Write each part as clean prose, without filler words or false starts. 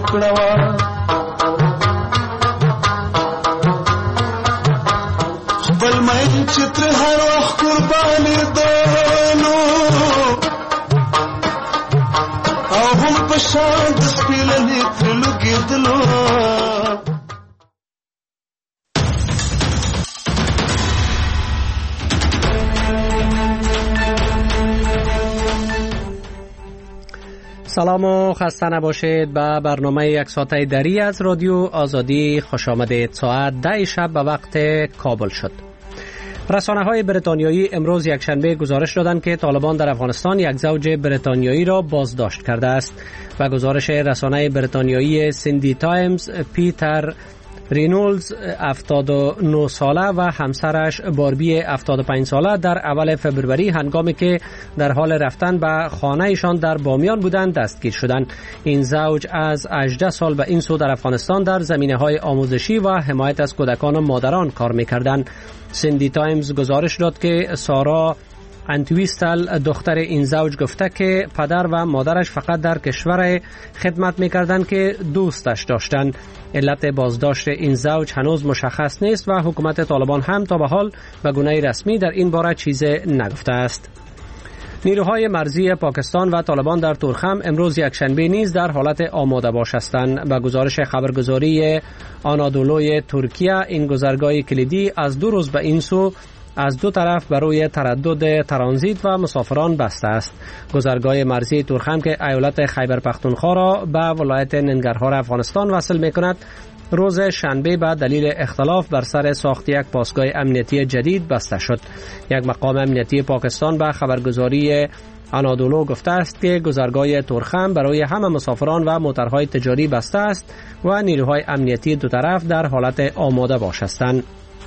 کړوا خپل مې چتر هر وخت قرباني دونو او هم په شان د سپیلنې تلو کېدلو سلام و خسته نباشید. به برنامه یک ساعته دری از رادیو آزادی خوش آمدید. ساعت 10 شب به وقت کابل شد. رسانه‌های بریتانیایی امروز یکشنبه گزارش دادند که طالبان در افغانستان یک زوج بریتانیایی را بازداشت کرده است. و گزارش رسانه بریتانیایی سیندی تایمز، پیتر رینولدز 79 ساله و همسرش باربی 75 ساله در اول فبروری هنگامی که در حال رفتن به خانه‌شان در بامیان بودند دستگیر شدند. این زوج از 18 سال به این سو در افغانستان در زمینه‌های آموزشی و حمایت از کودکان و مادران کار می‌کردند. سیندی تایمز گزارش داد که سارا انتویستل دختر این زوج گفته که پدر و مادرش فقط در کشور خدمت می‌کردند که دوستش داشتند. علت بازداشت این زوج هنوز مشخص نیست و حکومت طالبان هم تا به حال به گونه رسمی در این باره چیزی نگفته است. نیروهای مرزی پاکستان و طالبان در تورخم امروز یکشنبه نیز در حالت آماده باش هستند. به گزارش خبرگزاری آنادولوی ترکیه، این گذرگاه کلیدی از 2 روز به این سو از دو طرف برای تردد ترانزیت و مسافران بسته است. گذرگاه مرزی تورخم که ایالت خیبر پختونخوا را به ولایت ننگرهار افغانستان وصل می‌کند، روز شنبه به دلیل اختلاف بر سر ساخت یک پاسگاه امنیتی جدید بسته شد. یک مقام امنیتی پاکستان به خبرگزاری آنادولو گفته است که گذرگاه تورخم برای همه مسافران و موترهای تجاری بسته است و نیروهای امنیتی دو طرف در حالت آماده باش هستند.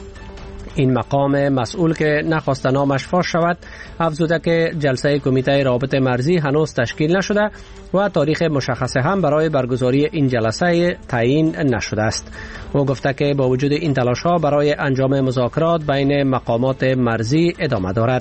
این مقام مسئول که نخواست نامش فاش شود افزوده که جلسه کمیته رابط مرزی هنوز تشکیل نشده و تاریخ مشخص هم برای برگزاری این جلسه تعیین نشده است. او گفته که با وجود این تلاش ها برای انجام مذاکرات بین مقامات مرزی ادامه دارد.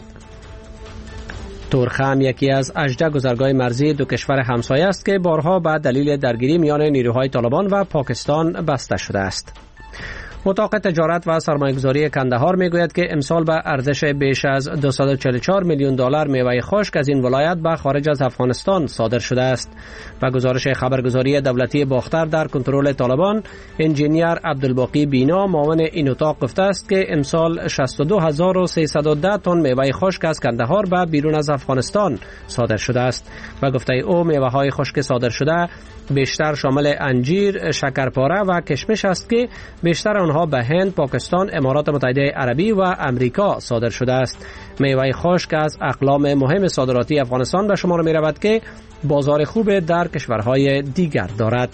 تورخم یکی از 18 گذرگاه مرزی دو کشور همسایه است که بارها به دلیل درگیری میان نیروهای طالبان و پاکستان بسته شده است. اتاق تجارت و سرمایه‌گذاری کندهار میگوید که امسال به ارزش بیش از 244 میلیون دلار میوه خشک از این ولایت به خارج از افغانستان صادر شده است. و گزارش خبرگزاری دولتی باختر در کنترل طالبان، انجینیر عبدالباقی بینا معاون این اتاق گفته است که امسال 62310 تن میوه خشک از کندهار به بیرون از افغانستان صادر شده است. و گفته او میوه‌های خشک صادر شده بیشتر شامل انجیر، شکرپاره و کشمش است که بیشتر آنها به هند، پاکستان، امارات متحده عربی و امریکا صادر شده است. میوه خشک از اقلام مهم صادراتی افغانستان به شمار می رود که بازار خوب در کشورهای دیگر دارد.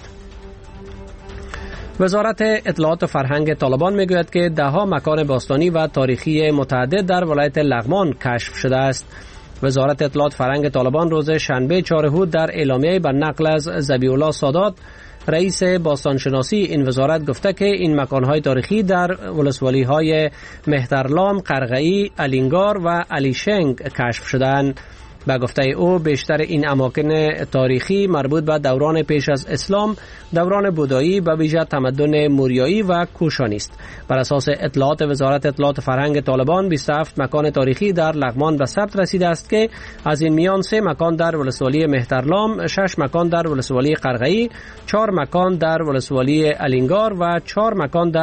وزارت اطلاعات و فرهنگ طالبان می گوید که ده‌ها مکان باستانی و تاریخی متعدد در ولایت لغمان کشف شده است. وزارت اطلاعات فرهنگ طالبان روز شنبه 4 هود در اعلامیه به نقل از ذبیح الله سادات رئیس باستانشناسی این وزارت گفته که این مکانهای تاریخی در ولسوالی‌های مهترلام، قرغه‌ای، الینگار و علیشنگ کشف شدند. به گفته او بیشتر این اماکن تاریخی مربوط به دوران پیش از اسلام، دوران بودایی، به ویژه تمدن موریایی و کوشانی است. بر اساس اطلاعات وزارت اطلاعات فرهنگ طالبان 27 مکان تاریخی در لغمان به ثبت رسیده است که از این میان 3 مکان در ولسوالی مهترلام، 6 مکان در ولسوالی قرغه‌ای، 4 مکان در ولسوالی الینگار و 14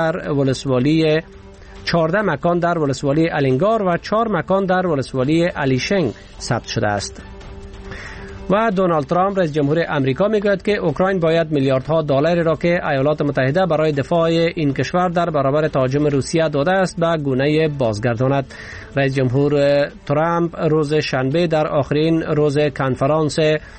مکان در ولسوالی الینگار و 4 مکان در ولسوالی علیشنگ ثبت شده است. و دونالد ترامپ رئیس جمهور امریکا میگوید که اوکراین باید میلیاردها دلار را که ایالات متحده برای دفاع این کشور در برابر تهاجم روسیه داده است به گونه بازگرداند. رئیس جمهور ترامپ روز شنبه در آخرین روز کنفرانس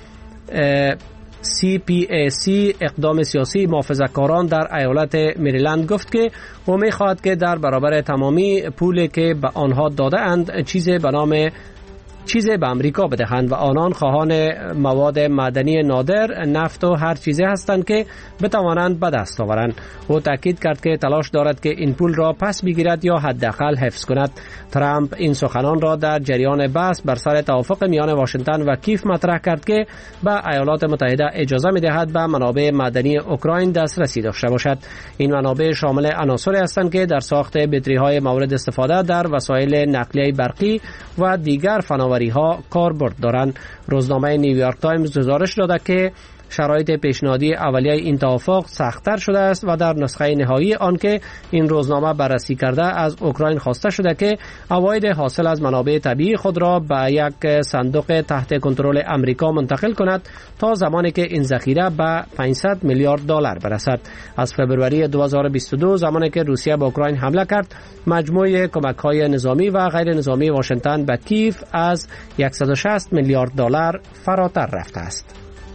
CPAC اقدام سیاسی محافظه‌کاران در ایالت مریلند گفت که او می‌خواهد که در برابر تمامی پولی که به آنها داده اند چیزی به نام چیزی به امریکا بدهند و آنان خواهان مواد معدنی نادر، نفت و هر چیزی هستند که بتوانند به دست آورند. او تاکید کرد که تلاش دارد که این پول را پس بگیرد یا حداقل حفظ کند. ترامپ این سخنان را در جریان بحث بر سر توافق میان واشنگتن و کیف مطرح کرد که به ایالات متحده اجازه می‌دهد به منابع معدنی اوکراین دسترسی داشته باشد. این منابع شامل عناصری هستند که در ساخت بطری‌های مورد استفاده در وسایل نقلیه برقی و دیگر فناوری‌ها کاربرد دارند. روزنامه نیویورک تایمز گزارش داده که شرایط پیشنهادی اولیه این توافق سخت‌تر شده است و در نسخه نهایی آن که این روزنامه بررسی کرده از اوکراین خواسته شده که عواید حاصل از منابع طبیعی خود را به یک صندوق تحت کنترل امریکا منتقل کند تا زمانی که این ذخیره به 500 میلیارد دلار برسد. از فبروری 2022 زمانی که روسیه به اوکراین حمله کرد، مجموع کمک‌های نظامی و غیر نظامی واشنگتن به کیف از 160 میلیارد دلار فراتر رفته است.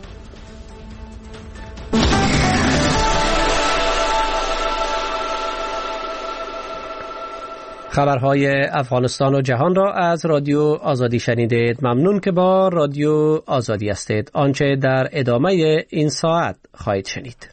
خبرهای افغانستان و جهان را از رادیو آزادی شنیدید. ممنون که با رادیو آزادی هستید. آنچه در ادامه این ساعت خواهید شنید.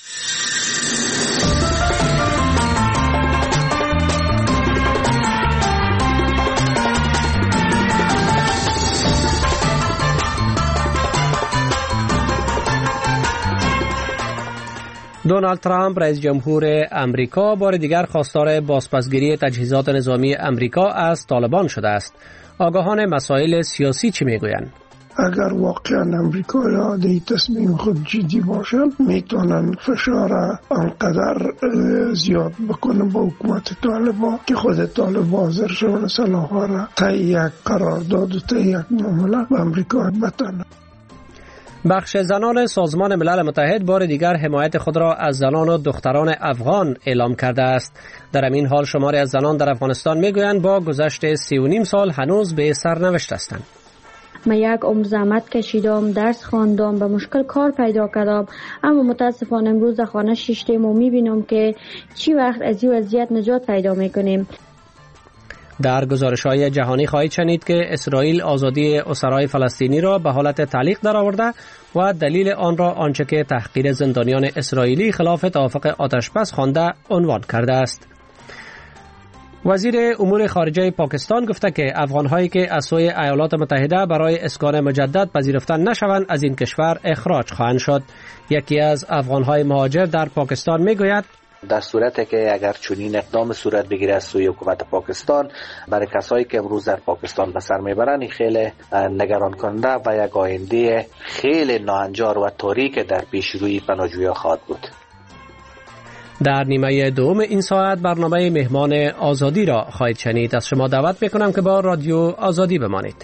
دونالد ترامپ رئیس جمهور امریکا بار دیگر خواستار بازپسگیری تجهیزات نظامی امریکا از طالبان شده است. آگاهان مسائل سیاسی چی میگویند؟ اگر واقعا امریکایی‌ها در تصمیم خود جدی باشند میتونن فشار آنقدر زیاد بکنن با حکومت طالبان که خود طالبان حاضر شون سلاح‌ها را تا یک قرارداد و تا یک معامله به امریکا بتنن. بخش زنان سازمان ملل متحد بار دیگر حمایت خود را از زنان و دختران افغان اعلام کرده است. در این حال شماری از زنان در افغانستان میگویند با گذشت 3.5 سال هنوز به سرنوشت هستند. من یک عمر زحمت کشیدم، درس خواندم، به مشکل کار پیدا کردم، اما متاسفانه امروز در خانه شیشتیم و میبینم که چی وقت از این وضعیت نجات پیدا میکنیم. در گزارش‌های جهانی خواهید شنید که اسرائیل آزادی اسرای فلسطینی را به حالت تعلیق درآورده و دلیل آن را آنچه که تحقیر زندانیان اسرائیلی خلاف توافق آتش‌بس خوانده عنوان کرده است. وزیر امور خارجه پاکستان گفته که افغان‌هایی که از سوی ایالات متحده برای اسکان مجدد پذیرفته نشوند از این کشور اخراج خواهند شد. یکی از افغان‌های مهاجر در پاکستان میگوید در صورتی که اگر چنین اقدام صورت بگیره از سوی حکومت پاکستان برای کسایی که امروز در پاکستان به سر میبرند خیلی نگران کننده و یک آینده خیلی ناهنجار و تاریک در پیش روی پناهجویان خواهد بود. در نیمه دوم این ساعت برنامه مهمان آزادی را خواهید شنید. از شما دعوت میکنم که با رادیو آزادی بمانید.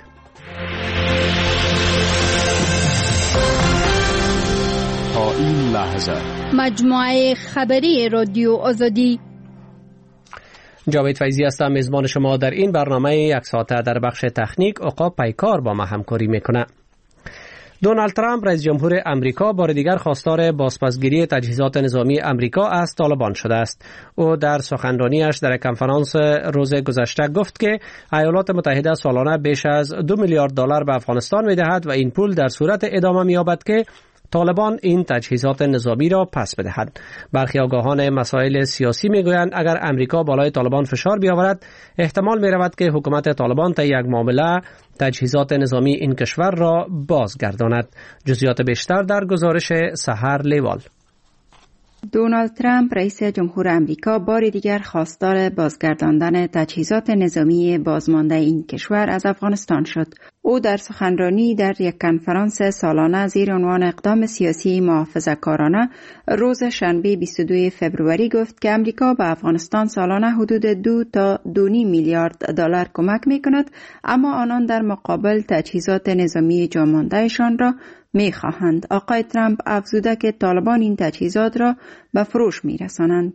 تا این لحظه مجموعه خبری رادیو آزادی. جاوید فیضی هستم، میزبان شما در این برنامه یک ساعته. در بخش تکنیک عقاب پیکار با ما همکاری میکنه. دونالد ترامپ رئیس جمهور امریکا بار دیگر خواستار بازپسگیری تجهیزات نظامی امریکا از طالبان شده است. او در سخنرانیش در کنفرانس روز گذشته گفت که ایالات متحده سالانه بیش از 2 میلیارد دلار به افغانستان میدهد و این پول در صورت ادامه مییابد که طالبان این تجهیزات نظامی را پس بدهد. برخی آگاهان مسائل سیاسی میگویند اگر امریکا بالای طالبان فشار بیاورد احتمال میرود که حکومت طالبان تا یک معامله تجهیزات نظامی این کشور را بازگرداند. جزئیات بیشتر در گزارش سحر لیوال. دونالد ترامپ رئیس جمهور امریکا بار دیگر خواستار بازگرداندن تجهیزات نظامی بازمانده این کشور از افغانستان شد. او در سخنرانی در یک کنفرانس سالانه زیر عنوان اقدام سیاسی محافظه‌کارانه روز شنبه 22 فوریه گفت که امریکا به افغانستان سالانه حدود 2 تا 2.5 میلیارد دلار کمک می‌کند، اما آنان در مقابل تجهیزات نظامی جاماندهشان را می‌خواهند. آقای ترامپ افزوده که طالبان این تجهیزات را به فروش می‌رسانند.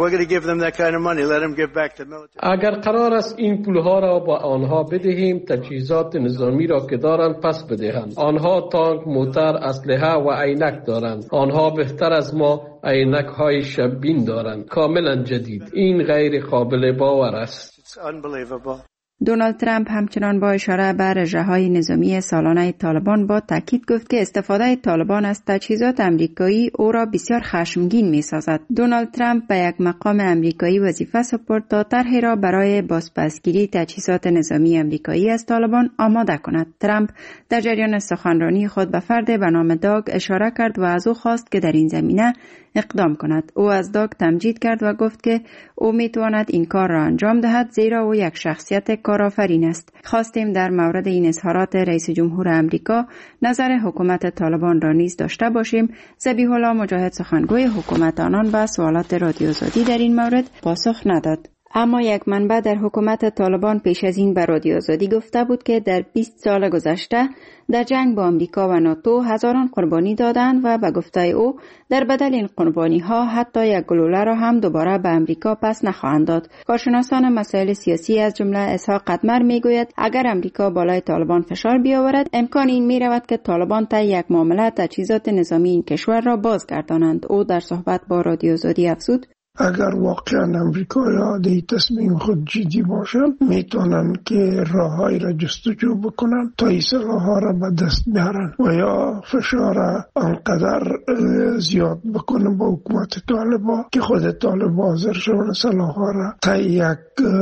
اگر قرار است این پولها را با آنها بدهیم، تجهیزات نظامی را که دارند پس بدهند. آنها تانک، موتر، اسلحه و عینک دارند. آنها بهتر از ما عینک های شب‌بین دارند، کاملا جدید. این غیر قابل باور است. دونالد ترامپ همچنان با اشاره به رژه‌های نظامی سالانه طالبان با تاکید گفت که استفاده طالبان از تجهیزات آمریکایی او را بسیار خشمگین می‌سازد. دونالد ترامپ به یک مقام آمریکایی وظیفه سپرد تا طرحی را برای بازپسگیری تجهیزات نظامی آمریکایی از طالبان آماده کند. ترامپ در جریان سخنرانی خود به فرد به نام داگ اشاره کرد و از او خواست که در این زمینه اقدام کند. او از داگ تمجید کرد و گفت که او میتواند این کار را انجام دهد زیرا او یک شخصیت کارآفرین است. خواستیم در مورد این اظهارات رئیس جمهور آمریکا نظر حکومت طالبان را نیز داشته باشیم. ذبیح الله مجاهد سخنگوی حکومت آنان به سوالات رادیو آزادی در این مورد پاسخ نداد. اما یک منبع در حکومت طالبان پیش از این به رادیو آزادی گفته بود که در 20 سال گذشته در جنگ با آمریکا و ناتو هزاران قربانی دادند و به گفته او در بدل این قربانی ها حتی یک گلوله را هم دوباره به آمریکا پس نخواهند داد. کارشناسان مسائل سیاسی از جمله اسحاق قدمر میگوید اگر آمریکا بالای طالبان فشار بیاورد امکان این میرود که طالبان طی یک معامله تجهیزات نظامی این کشور را بازگردانند. او در صحبت با رادیو آزادی افزود اگر واقعا امریکایی‌ها در تصمیم خود جدی باشند میتونن که راههایی را جستجو بکنن تا این سلاح‌ها را به دست بیارن و یا فشار انقدر زیاد بکنن با حکومت طالبان که خود طالبان حاضر شون سلاح‌ها را تا یک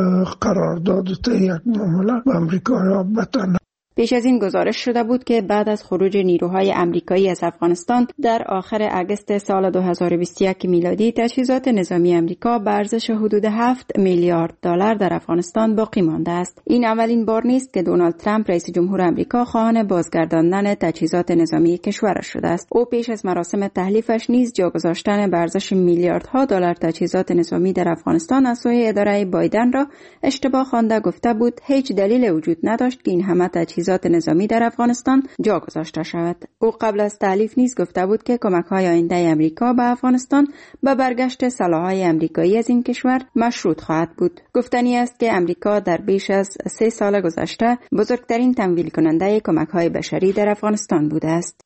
قرارداد و تا یک معامله به امریکایی‌ها بتن. پیش از این گزارش شده بود که بعد از خروج نیروهای آمریکایی از افغانستان در آخر اگست سال 2021 میلادی تجهیزات نظامی آمریکا به ارزش حدود 7 میلیارد دلار در افغانستان باقی مانده است. این اولین بار نیست که دونالد ترامپ رئیس جمهور آمریکا خواهان بازگرداندن تجهیزات نظامی کشورش شده است. او پیش از مراسم تحلیفش نیز جا گذاشتن به ارزش میلیاردها دلار تجهیزات نظامی در افغانستان از سوی اداره بایدن را اشتباه خوانده گفته بود هیچ دلیل وجود نداشت که این همه تجهیزات نظامی در افغانستان جا گذاشته شود. او قبل از تحلیف نیز گفته بود که کمک‌های آینده آمریکا به افغانستان به برگشت سلاح‌های آمریکایی از این کشور مشروط خواهد بود. گفتنی است که آمریکا در بیش از 3 سال گذشته بزرگترین تمویل کننده کمک‌های بشری در افغانستان بوده است.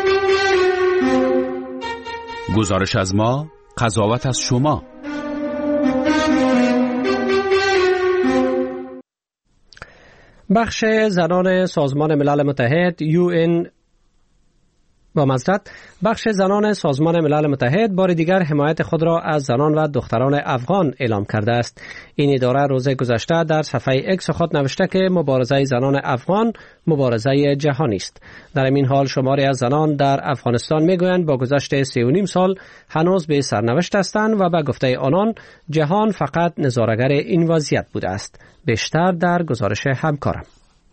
گزارش از ما، قضاوت از شما. بخش زنان سازمان ملل متحد بخش زنان سازمان ملل متحد بار دیگر حمایت خود را از زنان و دختران افغان اعلام کرده است. این اداره روز گذشته در صفحه اکس خود نوشته که مبارزه زنان افغان مبارزه جهانی است. در این حال شماری از زنان در افغانستان میگویند با گذشت 3.5 سال هنوز به سرنوشت هستند و به گفته آنان جهان فقط نظاره‌گر این وضعیت بوده است. بیشتر در گزارش همکارم.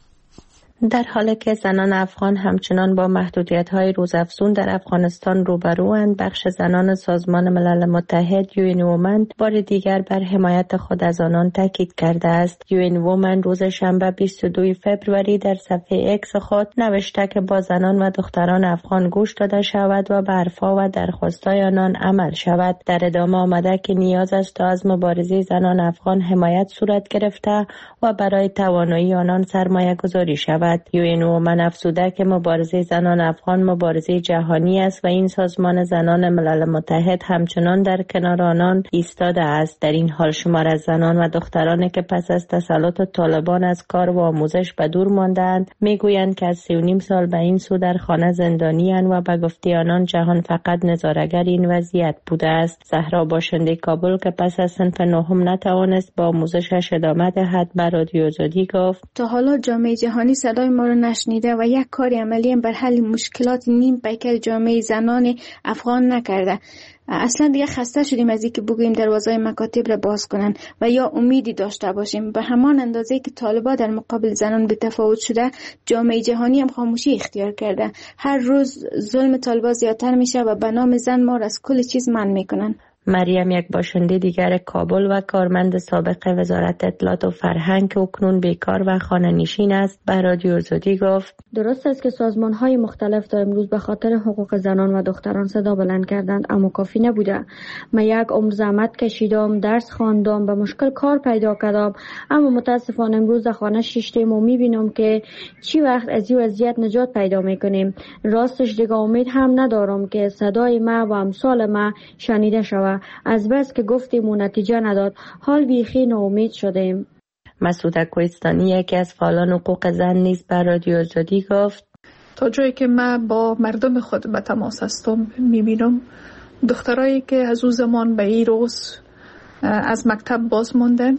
در حالی که زنان افغان همچنان با محدودیت‌های روزافزون در افغانستان روبروند، بخش زنان سازمان ملل متحد یوئن وومن بار دیگر بر حمایت خود از آنان تاکید کرده است. یوئن وومن روز شنبه 22 فوریه در صفحه اکس خود نوشته که با زنان و دختران افغان گوش داده شود و به حرف‌ها و درخواست‌های آنان عمل شود. در ادامه آمده که نیاز است تا از مبارزه زنان افغان حمایت صورت گرفته و برای توانایی آنان سرمایه‌گذاری شود. یوئن وومن افزوده که مبارزه زنان افغان مبارزه جهانی است و این سازمان زنان ملل متحد همچنان در کنار آنان ایستاده است. در این حال شمار از زنان و دخترانی که پس از تسلط طالبان از کار و آموزش به دور ماندند میگویند که از 3.5 سال به این سو در خانه زندانی اند و به گفته آنان جهان فقط نظاره‌گر این وضعیت بوده است. زهرا باشنده کابل که پس از صنف 9 نتوانست با آموزشش ادامه دهد به رادیو آزادی گفت تا حالا جامعه جهانی صدای ما را نشنیده و یک کار عملی بر حل مشکلات نیم پیکر جامعه زنان افغان نکرده. اصلا دیگه خسته شدیم از اینکه بگوییم دروازه مکاتب را باز کنن و یا امیدی داشته باشیم. به همان اندازه که طالبان در مقابل زنان بی‌تفاوت شده، جامعه جهانی هم خاموشی اختیار کرده. هر روز ظلم طالبان زیادتر میشه و به نام زن ما را از کل چیز منع میکنن. مریم یک باشنده دیگر کابل و کارمند سابق وزارت اطلاعات و فرهنگ که اکنون بیکار و خانه نشین است به رادیو آزادی گفت درست است که سازمان‌های مختلف تا امروز به خاطر حقوق زنان و دختران صدا بلند کردند، اما کافی نبوده. من یک عمر زحمت کشیدم، درس خواندم، به مشکل کار پیدا کردم، اما متاسفانه امروز در خانه شیشتیم و می‌بینم که چی وقت از این وضعیت نجات پیدا می‌کنیم. راستش دیگه امید هم ندارم که صدای ما و امثال ما شنیده شود. از بس که گفتیم و نتیجه نداد، حال بیخی ناامید شدیم. مسعود کوهستانی یکی از فعالان حقوق زن نیز بر رادیو آزادی گفت تا جایی که من با مردم خود به تماس هستم میبینم دخترایی که از اون زمان به این روز از مکتب باز موندن،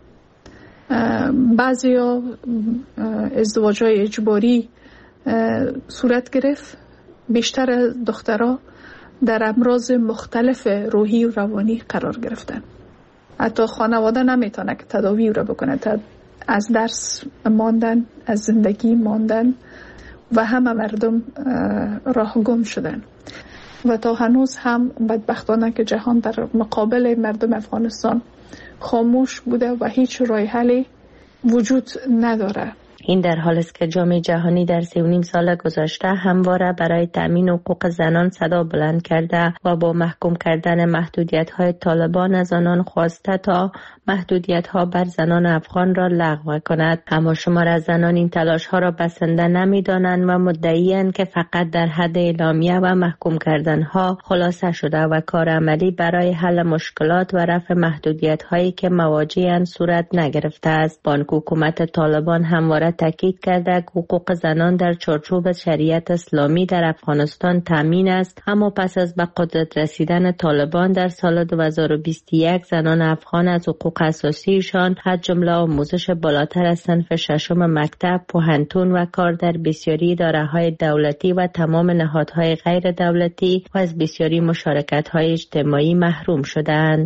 بعضی ها ازدواج‌های اجباری صورت گرفت، بیشتر دخترها در امراض مختلف روحی و روانی قرار گرفتن. حتی خانواده نمیتونه که تداوی رو بکنه، از درس ماندن، از زندگی ماندن و همه مردم راه گم شدن و تا هنوز هم بدبختانه که جهان در مقابل مردم افغانستان خاموش بوده و هیچ راه حلی وجود نداره. این در حالی است که جامعه جهانی در 3.5 سال گذشته همواره برای تامین حقوق زنان صدا بلند کرده و با محکوم کردن محدودیت‌های طالبان از آنان خواسته تا محدودیت‌ها بر زنان افغان را لغو کند. اما شمار از زنان این تلاش‌ها را بسنده نمی‌دانند و مدعی‌اند که فقط در حد اعلامیه و محکوم کردن‌ها خلاصه شده و کار عملی برای حل مشکلات و رفع محدودیت‌هایی که مواجه‌اند صورت نگرفته است. بانک حکومت طالبان همواره تاکید کرده که حقوق زنان در چارچوب شریعت اسلامی در افغانستان تامین است، اما پس از به قدرت رسیدن طالبان در سال 2021 زنان افغان از حقوق اساسیشان از جمله آموزش بالاتر از صنف ششم مکتب، پوهنتون و کار در بسیاری اداره‌های دولتی و تمام نهادهای غیر دولتی و از بسیاری مشارکت‌های اجتماعی محروم شدند.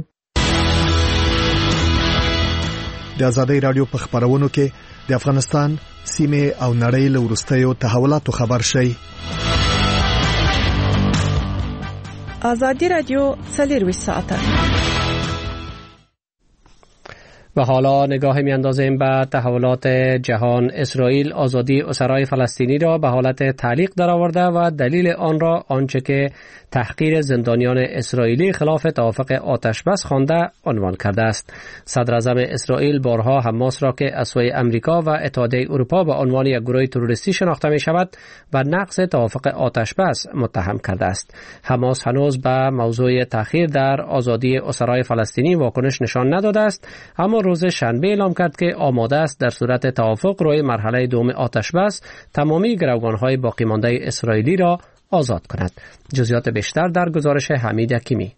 د آزادۍ رادیو په خبرونو کې د افغانستان سیمه او نړۍ له وروستیو تحولاتو خبر شي. آزادی رادیو 24 ساعته. و حالا نگاه می‌اندازیم به تحولات جهان. اسرائیل آزادی اسرای فلسطینی را به حالت تعلیق درآورده و دلیل آن را آنچه که تحقیر زندانیان اسرائیلی خلاف توافق آتشبس خوانده عنوان کرده است. صدر اعظم اسرائیل بارها حماس را که از سوی آمریکا و اتحادیه اروپا به عنوان یک گروه تروریستی شناخته می شود و نقض توافق آتشبس متهم کرده است. حماس هنوز به موضوع تأخیر در آزادی اسرای فلسطینی واکنش نشان نداده است، اما روز شنبه اعلام کرد که آماده است در صورت توافق روی مرحله دوم آتشبس تمامی گروگان‌های باقی مانده اسرائیلی را آزاد کند. جزئیات بیشتر در گزارش حمید حکیمی.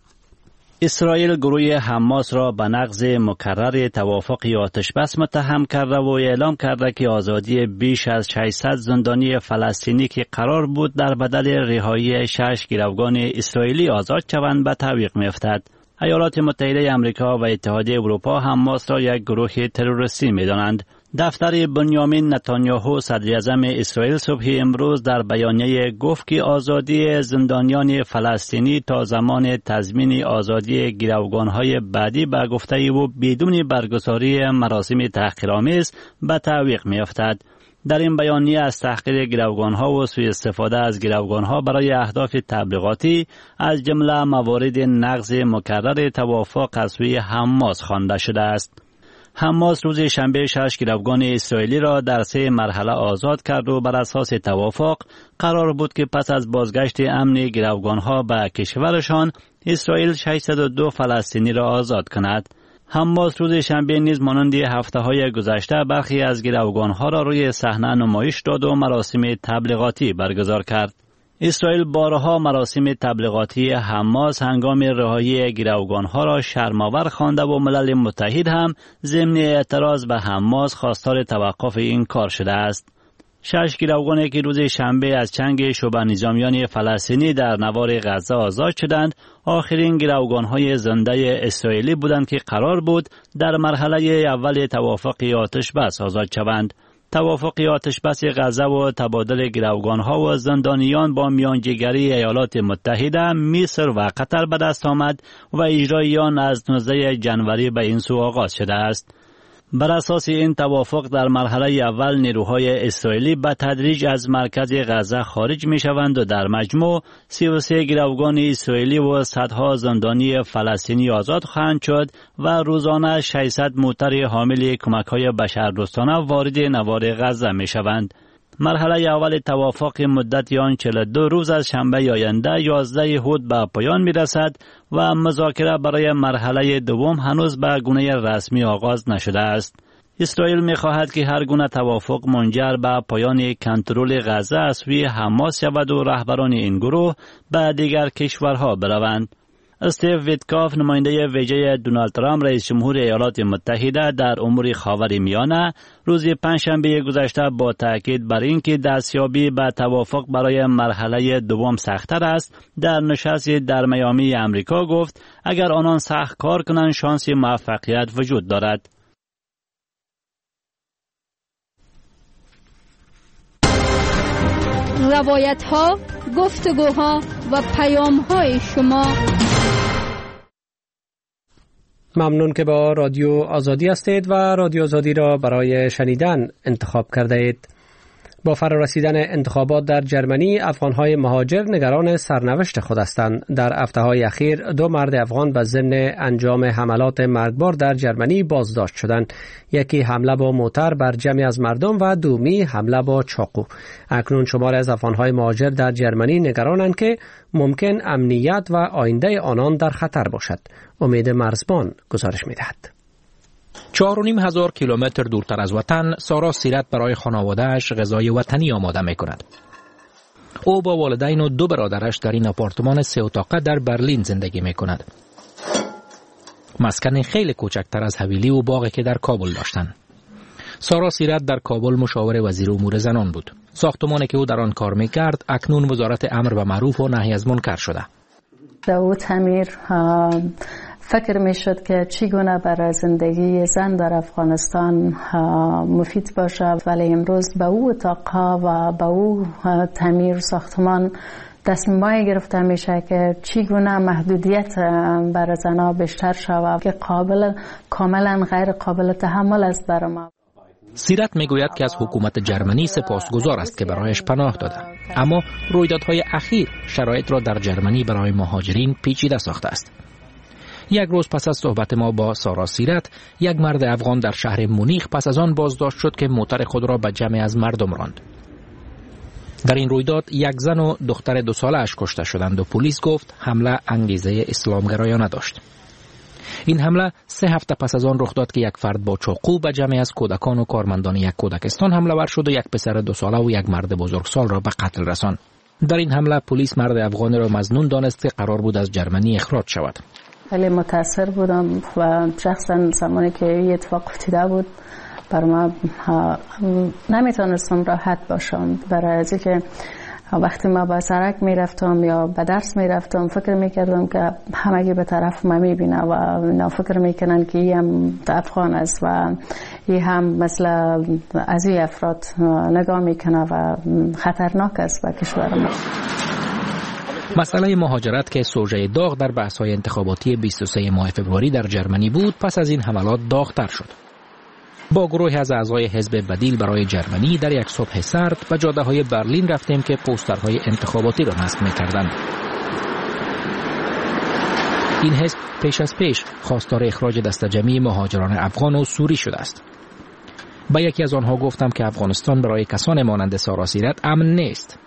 اسرائیل گروه حماس را به نقض مکرر توافق آتشبس متهم کرده و اعلام کرده که آزادی بیش از 600 زندانی فلسطینی که قرار بود در بدل رهایی 6 گروگان اسرائیلی آزاد شوند به تعویق می‌افتد. ایالات متحده آمریکا و اتحادیه اروپا حماس را یک گروه تروریستی می‌دانند. دفتر بنیامین نتانیاهو صدر اعظم اسرائیل صبح امروز در بیانیه گفت که آزادی زندانیان فلسطینی تا زمان تضمین آزادی گروگان‌های بعدی به گفته او بدون برگزاری مراسم تحقیرآمیز به تعویق می‌افتد. در این بیانیه از تحقیر گروگان‌ها و سوء استفاده از گروگان‌ها برای اهداف تبلیغاتی از جمله موارد نقض مکرر توافق از سوی حماس خوانده شده است. حماس روز شنبه 6 گروگان اسرائیلی را در 3 مرحله آزاد کرد و بر اساس توافق قرار بود که پس از بازگشت امن گروگان‌ها به کشورشان اسرائیل 602 فلسطینی را آزاد کند. حماس روز شنبه نیز مانند هفته‌های گذشته برخی از گروگان‌ها را روی صحنه نمایش داد و مراسم تبلیغاتی برگزار کرد. اسرائیل بارها مراسم تبلیغاتی حماس هنگام رهایی گروگان‌ها را شرم‌آور خوانده و ملل متحد هم ضمن اعتراض به حماس خواستار توقف این کار شده است. 6 گروگانی که روز شنبه از چنگ شبه نظامیان فلسطینی در نوار غزه آزاد شدند، آخرین گروگان‌های زنده اسرائیلی بودند که قرار بود در مرحله اول توافق آتشبس آزاد شوند. توافق آتشبس غزه و تبادل گروگان‌ها و زندانیان با میانجیگری ایالات متحده، مصر و قطر به دست آمد و اجرای آن از 19 جنوری به این سو آغاز شده است. بر اساس این توافق در مرحله اول نیروهای اسرائیلی به تدریج از مرکز غزه خارج می شوند و در مجموع 33 گروگان اسرائیلی و صدها زندانی فلسطینی آزاد خواهند شد و روزانه 600 موتر حامل کمک‌های بشردوستانه وارد نوار غزه می شوند. مرحله اول توافق مدت آن 42 روز از شنبه آینده 11 اود به پایان می رسد و مذاکره برای مرحله دوم هنوز به گونه رسمی آغاز نشده است. اسرائیل می‌خواهد که هر گونه توافق منجر به پایان کنترل غزه از سوی حماس شود و رهبران این گروه به دیگر کشورها بروند. استیو ویتکاف، نماینده ویژه دونالد ترامپ رئیس جمهور ایالات متحده در امور خاورمیانه، روز پنجشنبه گذشته با تاکید بر اینکه دستیابی به توافق برای مرحله دوم سخت‌تر است، در نشستی در میامی امریکا گفت اگر آنان سخت کار کنند شانس موفقیت وجود دارد. روایت‌ها، گفتگوها و پیام‌های شما. ممنون که با رادیو آزادی هستید و رادیو آزادی را برای شنیدن انتخاب کرده اید. با فرارسیدن انتخابات در جرمنی، افغان‌های مهاجر نگران سرنوشت خود هستند. در هفته‌های اخیر 2 مرد افغان به ضمن انجام حملات مرگبار در جرمنی بازداشت شدند. یکی حمله با موتر بر جمعی از مردم و دومی حمله با چاقو. اکنون شمار از افغان‌های مهاجر در جرمنی نگرانند که ممکن امنیت و آینده آنان در خطر باشد. امید مرزبان گزارش می‌دهد. 4,500 کیلومتر دورتر از وطن، سارا سیرت برای خانواده‌اش غذای وطنی آماده می‌کند. او با والدین و 2 برادرش در این آپارتمان 3 اتاقه در برلین زندگی می‌کند. مسکن خیلی کوچکتر از حویلی و باغی که در کابل داشتند. سارا سیرت در کابل مشاور وزیر امور زنان بود. ساختمانی که او در آن کار می‌کرد اکنون وزارت امر به معروف و نهی از منکر شده. او تعمیر فکر می شد که چگونه برای زندگی زن در افغانستان مفید باشه، ولی امروز به او اتاقها و به او تعمیر ساختمان تصمیم‌هایی گرفته میشه که چگونه محدودیت برای زنها بیشتر شود که کاملا غیر قابل تحمل است برای ما. سیرت میگوید که از حکومت جرمنی سپاسگزار است که برایش پناه داده، اما رویدادهای اخیر شرایط را در جرمنی برای مهاجرین پیچیده ساخته است. یک روز پس از صحبت ما با سارا سیرت، یک مرد افغان در شهر مونیخ پس از آن بازداشت شد که موتر خود را به جمع از مردم راند. در این رویداد یک زن و دختر 2 ساله اش کشته شدند و پلیس گفت حمله انگیزه اسلامگرایانه داشت. این حمله 3 هفته پس از آن رخ داد که یک فرد با چاقو به جمعی از کودکان و کارمندان یک کودکستان حمله ور شد و یک پسر 2 ساله و یک مرد بزرگسال را به قتل رساند. در این حمله پلیس مرد افغان را مظنون دانست که قرار بود از جرمنی اخراج شود. خیلی متاثر بودم و شخصا زمانی که این اتفاق افتاده بود بر ما نمیتونستم راحت باشم، برای از اینکه وقتی ما با سرک میرفتم یا به درس میرفتم فکر میکردم که همگی به طرف ما میبینه و اینا فکر میکنن که این هم افغان است و این هم مثل از این افراد نگاه میکنه و خطرناک است به کشور ما. مسئله مهاجرت که سوژه داغ در بحث‌های انتخاباتی 23 ماه فوریه در جرمنی بود، پس از این حملات داغ‌تر شد. با گروهی از اعضای حزب بدیل برای جرمنی در یک صبح سرد به جاده‌های برلین رفتیم که پوسترهای انتخاباتی را نصب می‌کردند. این حزب پیش از پیش خواستار اخراج دسته‌جمعی مهاجران افغان و سوری شده است. با یکی از آنها گفتم که افغانستان برای کسان مانند سارا سیرت امن نیست.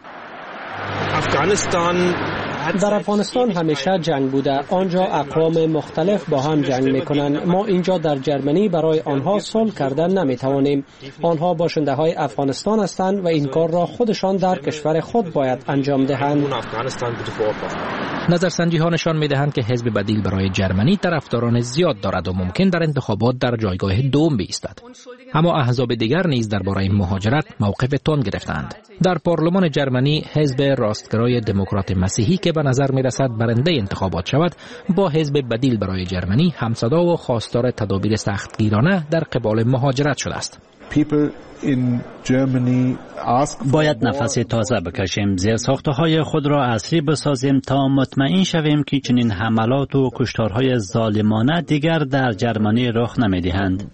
در افغانستان همیشه جنگ بوده. آنجا اقوام مختلف با هم جنگ میکنند. ما اینجا در جرمنی برای آنها صلح کردن نمیتوانیم. آنها باشنده های افغانستان هستند و این کار را خودشان در کشور خود باید انجام دهند. نظرسنجی ها نشان میدهند که حزب بدیل برای جرمنی طرفداران زیاد دارد و ممکن در انتخابات در جایگاه دوم بایستد. اما احزاب دیگر نیز درباره مهاجرت موقف تند گرفتند. در پارلمان جرمنی حزب راستگرای دموکرات مسیحی که به نظر میرسد برنده انتخابات شود، با حزب بدیل برای جرمنی همصدا و خواستار تدابیر سختگیرانه در قبال مهاجرت شده است. باید نفس تازه بکشیم، زیرساختهای خود را عصری بسازیم تا مطمئن شویم که چنین حملات و کشتارهای ظالمانه دیگر در جرمنی رخ نمیدهند.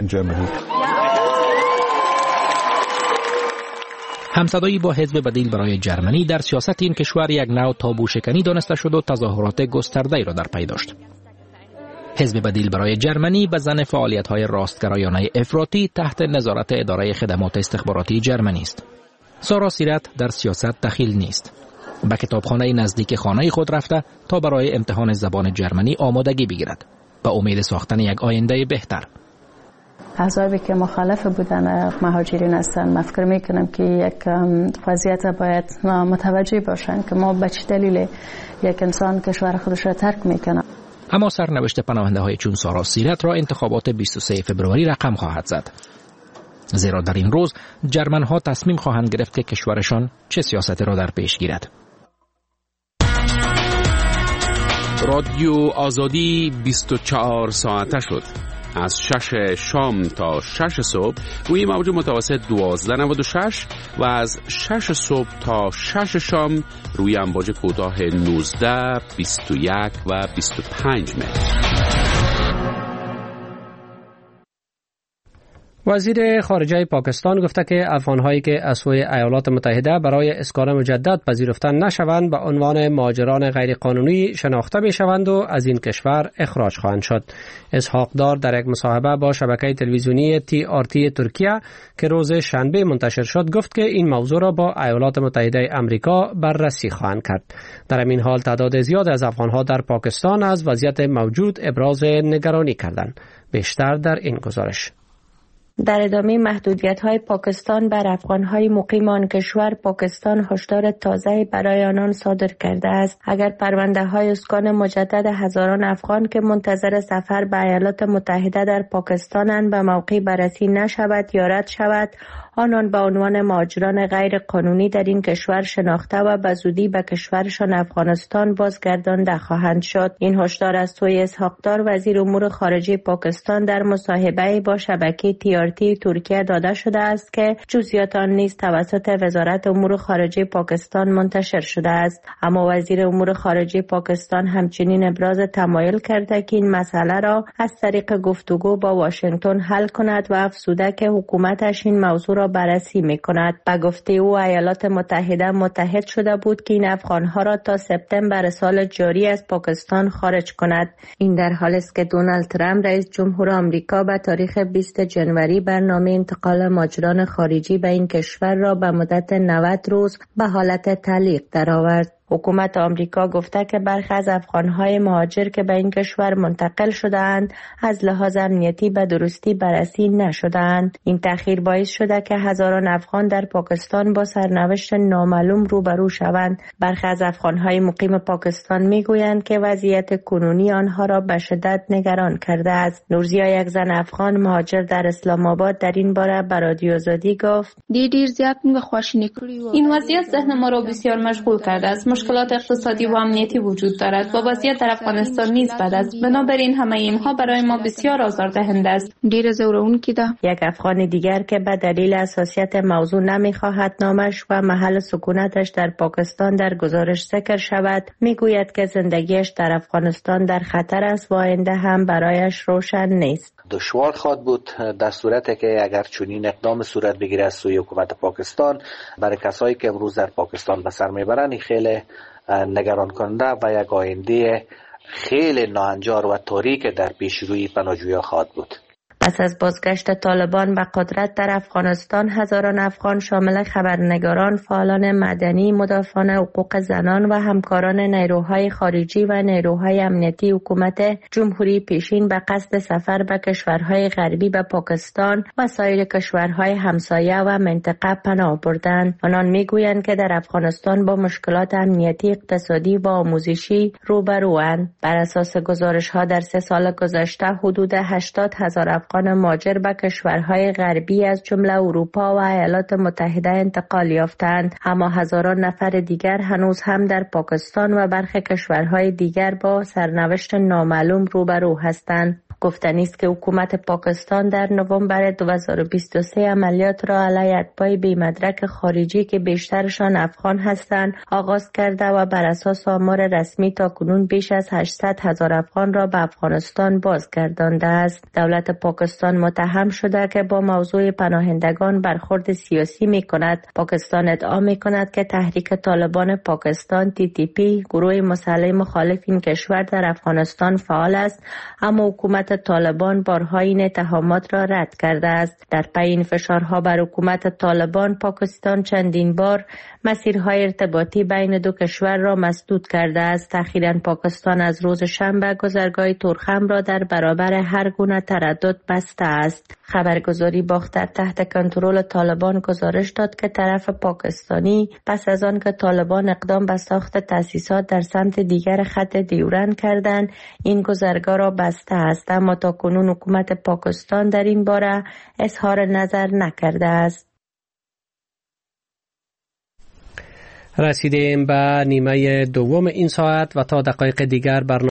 همصدایی با حزب بدیل برای جرمنی در سیاست این کشور یک نوع تابو شکنی دانسته شد و تظاهرات گسترده‌ای را در پی داشت. حزب بدیل برای جرمنی به ضمن فعالیت‌های راستگرایانه افراطی تحت نظارت اداره خدمات استخباراتی جرمنی است. سارا سیرت در سیاست دخیل نیست. به کتابخانه نزدیک خانه خود رفته تا برای امتحان زبان جرمنی آمادگی بگیرد، به امید ساختن یک آینده بهتر. احزابی که مخالف بودن مهاجرین هستن. من فکر میکنم که یک وضعیت باید متوجه باشن که ما به چه دلیل یک انسان کشور خودش را ترک میکنه. اما سرنوشت پناهنده های چون سارا سیرت را انتخابات 23 فبروری رقم خواهد زد. زیرا در این روز جرمن ها تصمیم خواهند گرفت که کشورشان چه سیاستی را در پیش گیرد. رادیو آزادی 24 ساعته شد. از 6 شام تا 6 صبح روی موج متوسط 1296 و از 6 صبح تا 6 شام روی امواج کوتاه 19، 21 و 25 متر. وزیر خارجه پاکستان گفته که افغان‌هایی که از سوی ایالات متحده برای اسکان مجدد پذیرفته نشوند به عنوان مهاجران غیرقانونی شناخته می‌شوند و از این کشور اخراج خواهند شد. اسحاق دار در یک مصاحبه با شبکه تلویزیونی TRT ترکیه که روز شنبه منتشر شد گفت که این موضوع را با ایالات متحده آمریکا بررسی خواهند کرد. در این حال تعداد زیاد از افغان‌ها در پاکستان از وضعیت موجود ابراز نگرانی کردند. بیشتر در این گزارش. در ادامه محدودیت‌های پاکستان بر افغان‌های مقیم آن کشور، پاکستان هشدار تازه برای آنان صادر کرده است. اگر پرونده‌های اسکان مجدد هزاران افغان که منتظر سفر به ایالات متحده در پاکستانند به موقع بررسی نشود یا رد شود، آنان به عنوان مهاجران غیر قانونی در این کشور شناخته و به زودی به کشورشان افغانستان بازگردانده خواهند شد. این هشدار از سوی اسحاق دار وزیر امور خارجه پاکستان در مصاحبه با شبکه TRT ترکیه داده شده است که جزئیات آن نیز توسط وزارت امور خارجه پاکستان منتشر شده است. اما وزیر امور خارجه پاکستان همچنین ابراز تمایل کرده که این مسئله را از طریق گفتگو با واشنگتن حل کند و افزوده که حکومتش این موضوع را بررسی می‌کند. به گفته او ایالات متحده متحد شده بود که این افغان‌ها را تا سپتامبر سال جاری از پاکستان خارج کند. این در حالی است که دونالد ترامپ رئیس جمهور آمریکا به تاریخ 20 جنوری برنامه انتقال مهاجران خارجی به این کشور را به مدت 90 روز به حالت تعلیق درآورد. حکومت آمریکا گفته که برخی از افغان‌های مهاجر که به این کشور منتقل شده‌اند از لحاظ امنیتی به درستی بررسی نشده‌اند. این تأخیر باعث شده که هزاران افغان در پاکستان با سرنوشت نامعلوم روبرو شوند. برخی از افغان‌های مقیم پاکستان می‌گویند که وضعیت کنونی آنها را به شدت نگران کرده است. نورزیا، یک زن افغان مهاجر در اسلام آباد، در این باره به رادیو آزادی گفت: دیر زیاد این وضعیت ذهن ما را بسیار مشغول کرده است. مشکلات اقتصادی و امنیتی وجود دارد و وضعیت در افغانستان نیز بد است. بنابراین همه اینها برای ما بسیار آزاردهنده است. یک افغان دیگر که به دلیل حساسیت موضوع نمیخواهد نامش و محل سکونتش در پاکستان در گزارش ذکر شود، میگوید که زندگیش در افغانستان در خطر است و آینده هم برایش روشن نیست. دشوار خواهد بود در صورتی که اگر چنین اقدام صورت بگیره از سوی حکومت پاکستان. برای کسایی که امروز در پاکستان به سر میبرن خیلی نگران کننده و یک آینده خیلی ناهنجار و تاریک در پیش روی پناهجویان خواهد بود. پس از بازگشت طالبان به قدرت در افغانستان، هزاران افغان شامل خبرنگاران، فعالان مدنی، مدافعان حقوق زنان و همکاران نیروهای خارجی و نیروهای امنیتی حکومت جمهوری پیشین به قصد سفر به کشورهای غربی به پاکستان و سایر کشورهای همسایه و منطقه پناه بردند. آنان میگویند که در افغانستان با مشکلات امنیتی، اقتصادی و آموزشی روبروند. بر اساس گزارش‌ها در 3 سال گذشته حدود 80,000 افغان مهاجر به کشورهای غربی از جمله اروپا و ایالات متحده انتقال یافتند، اما هزاران نفر دیگر هنوز هم در پاکستان و برخی کشورهای دیگر با سرنوشت نامعلوم روبرو هستند. گفتنی است که حکومت پاکستان در نوامبر 2023 عملیات را علیه اتباع بی‌مدرک خارجی که بیشترشان افغان هستند آغاز کرده و بر اساس آمار رسمی تاکنون بیش از 800,000 افغان را به افغانستان بازگردانده است. دولت پاکستان متهم شده که با موضوع پناهندگان برخورد سیاسی می‌کند. پاکستان ادعا می‌کند که تحریک طالبان پاکستان TTP، گروه مسلح مخالف این کشور، در افغانستان فعال است، اما حکومت طالبان بارها این اتهامات را رد کرده است. در پی این فشارها بر حکومت طالبان، پاکستان چندین بار مسیرهای ارتباطی بین دو کشور را مسدود کرده است. اخیراً پاکستان از روز شنبه گذرگاه تورخم را در برابر هر گونه تردد بسته است. خبرگزاری باختر تحت کنترل طالبان گزارش داد که طرف پاکستانی پس از آن که طالبان اقدام به ساخت تأسیسات در سمت دیگر خط دیورند کردند این گذرگاه را بسته است، اما تا کنون حکومت پاکستان در این باره اظهار نظر نکرده است. رسیدیم به نیمه دوم این ساعت و تا دقایق دیگر برنامه